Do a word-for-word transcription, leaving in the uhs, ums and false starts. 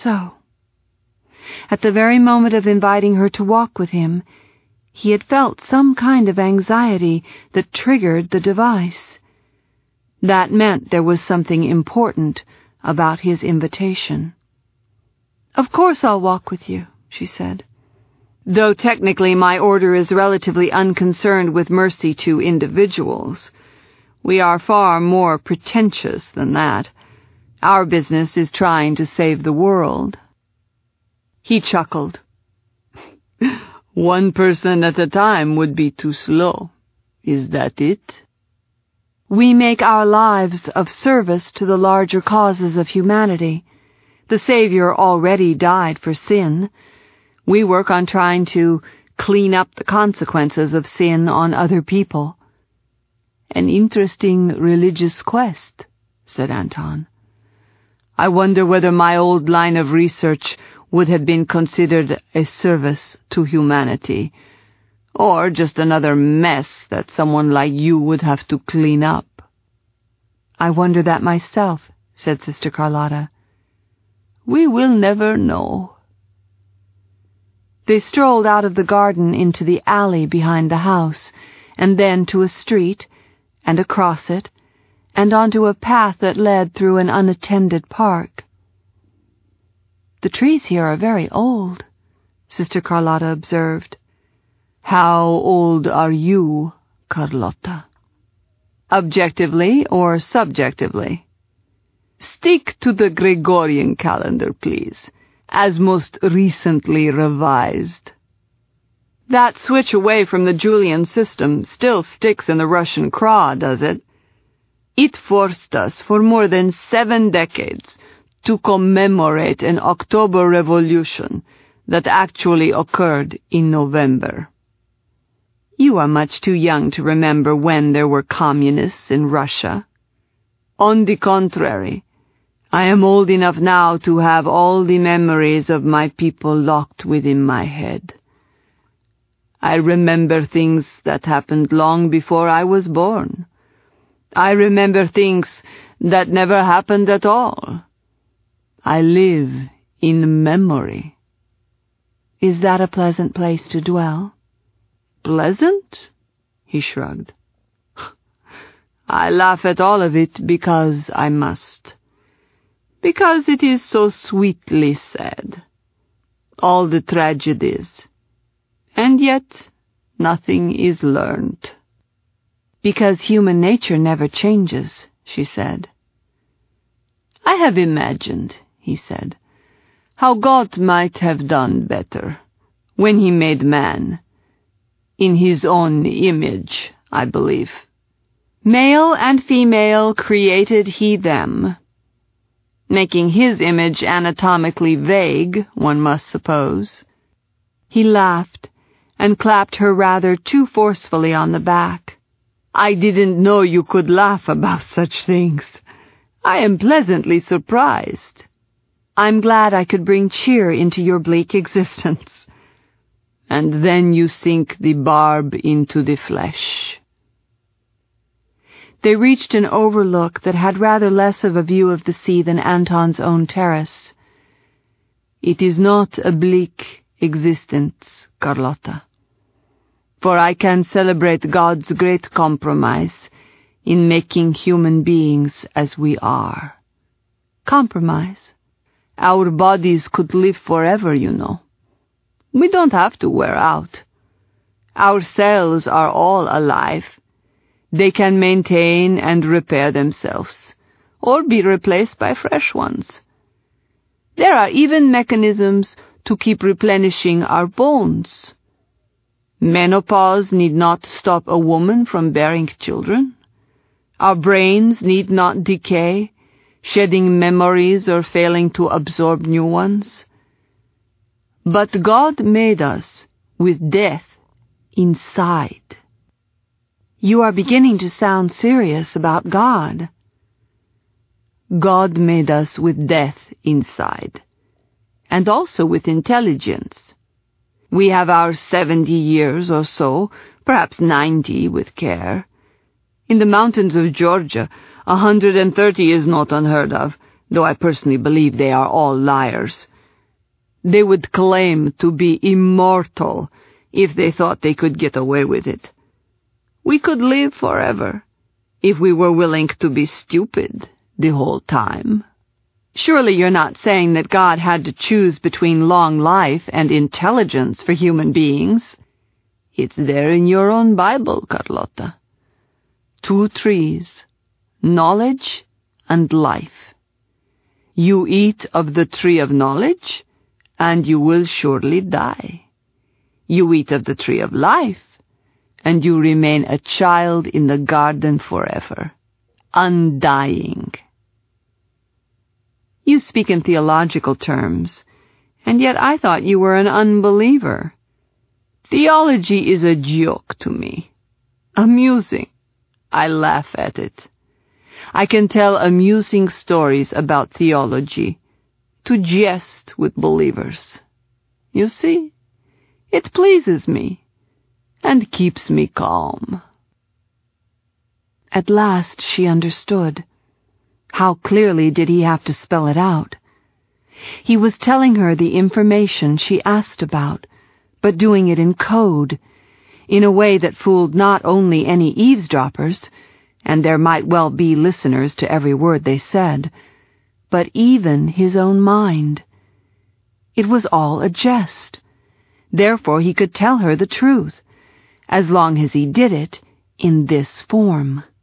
so? At the very moment of inviting her to walk with him, he had felt some kind of anxiety that triggered the device. That meant there was something important about his invitation. "Of course I'll walk with you," she said. "Though technically my order is relatively unconcerned with mercy to individuals. We are far more pretentious than that. Our business is trying to save the world." He chuckled. "One person at a time would be too slow. Is that it?" "We make our lives of service to the larger causes of humanity. The Savior already died for sin. We work on trying to clean up the consequences of sin on other people." "An interesting religious quest," said Anton. "I wonder whether my old line of research would have been considered a service to humanity, or just another mess that someone like you would have to clean up." "I wonder that myself," said Sister Carlotta. "We will never know." They strolled out of the garden into the alley behind the house, and then to a street, and across it, and onto a path that led through an unattended park. "The trees here are very old," Sister Carlotta observed. "How old are you, Carlotta?" "Objectively or subjectively?" "Stick to the Gregorian calendar, please, as most recently revised." "That switch away from the Julian system still sticks in the Russian craw, does it? It forced us for more than seven decades to commemorate an October Revolution that actually occurred in November." "You are much too young to remember when there were communists in Russia." "On the contrary, I am old enough now to have all the memories of my people locked within my head. I remember things that happened long before I was born. I remember things that never happened at all. I live in memory." "Is that a pleasant place to dwell?" "Pleasant?" he shrugged. "I laugh at all of it because I must. Because it is so sweetly said. All the tragedies. And yet nothing is learned." "Because human nature never changes," she said. "I have imagined," he said, "how God might have done better when he made man. In his own image, I believe. Male and female created he them. Making his image anatomically vague, one must suppose." He laughed and clapped her rather too forcefully on the back. "I didn't know you could laugh about such things. I am pleasantly surprised." "I'm glad I could bring cheer into your bleak existence." "And then you sink the barb into the flesh." They reached an overlook that had rather less of a view of the sea than Anton's own terrace. "It is not a bleak existence, Carlotta, for I can celebrate God's great compromise in making human beings as we are." "Compromise?" "Our bodies could live forever, you know. We don't have to wear out. Our cells are all alive. They can maintain and repair themselves, or be replaced by fresh ones. There are even mechanisms to keep replenishing our bones. Menopause need not stop a woman from bearing children. Our brains need not decay, shedding memories or failing to absorb new ones. But God made us with death inside." "You are beginning to sound serious about God." "God made us with death inside, and also with intelligence. We have our seventy years or so, perhaps ninety with care. In the mountains of Georgia, a hundred and thirty is not unheard of, though I personally believe they are all liars. They would claim to be immortal if they thought they could get away with it. We could live forever if we were willing to be stupid the whole time. Surely you're not saying that God had to choose between long life and intelligence for human beings. It's there in your own Bible, Carlotta. Two trees, knowledge and life. You eat of the tree of knowledge, and you will surely die. You eat of the tree of life, and you remain a child in the garden forever, undying. You speak in theological terms, and yet I thought you were an unbeliever. Theology is a joke to me. Amusing. I laugh at it. I can tell amusing stories about theology to jest with believers. You see, it pleases me and keeps me calm. At last she understood. How clearly did he have to spell it out? He was telling her the information she asked about, but doing it in code, in a way that fooled not only any eavesdroppers, and there might well be listeners to every word they said, but even his own mind. It was all a jest. Therefore he could tell her the truth, as long as he did it in this form.